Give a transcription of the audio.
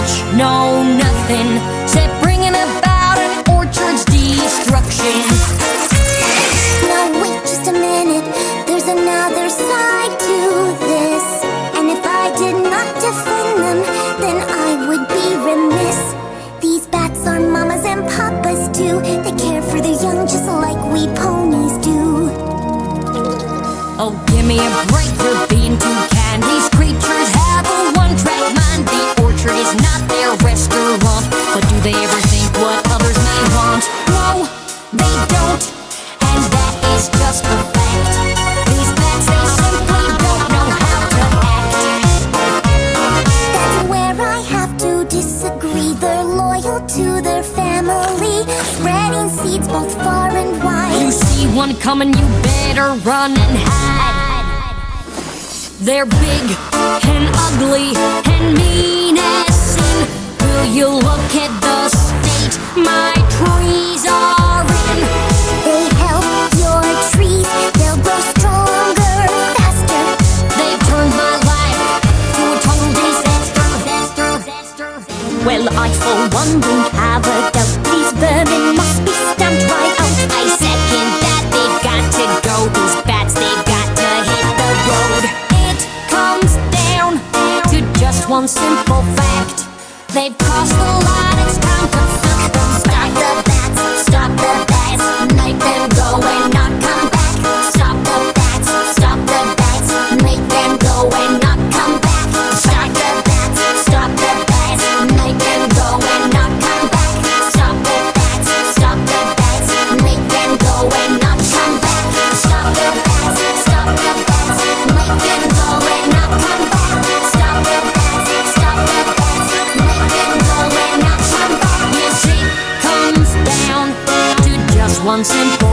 much know nothing, except bringing about an orchard's destruction. Now wait just a minute, there's another side to this. And if I did not defend them, then I would be remiss. These bats are mamas and papas too. They care for their young just like we ponies do. Oh, give me a break, you're being too kind. These creatures have a one-track mind. The orchard is not their restaurant, but do they ever think what others may want? No, they don't, and that is just a fact. These bats, they simply don't know how to act. That's where I have to disagree. They're loyal to their family, spreading seeds both far and wide. You see one coming, you better run and hide. They're big and ugly and mean as sin. Will you look at the state my trees are in? They help your trees, they'll grow stronger, faster. They've turned my life to a total disaster. Well, I for one don't have a doubt. These vermin must be stamped right out. I second that, they've got to go. These bats, they've got to hit the road. It comes down to just one simple fact. They've crossed the line, it's time to fuck them. Stop the bats, stop the bats, make them go and not come back. Stop the bats, stop the bats, make them go and not come back. Stop the bats, stop the bats, make them go and not come back. Stop the bats, stop the bats, make them go and not come back. Stop the bats, stop the bats, make them go and not come back. Stop the bats, stop the bats, make them go and not come back. Yes, it comes down to just one simple